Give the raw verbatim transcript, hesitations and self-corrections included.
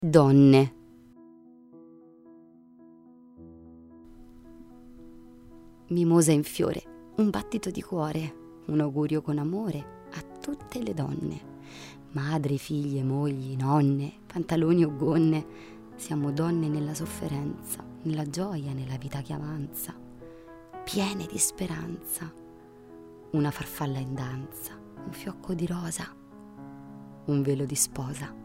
Donne. Mimosa in fiore, un battito di cuore, un augurio con amore a tutte le donne. Madri, figlie, mogli, nonne, pantaloni o gonne, siamo donne nella sofferenza, nella gioia, nella vita che avanza, piene di speranza. Una farfalla in danza, un fiocco di rosa, un velo di sposa.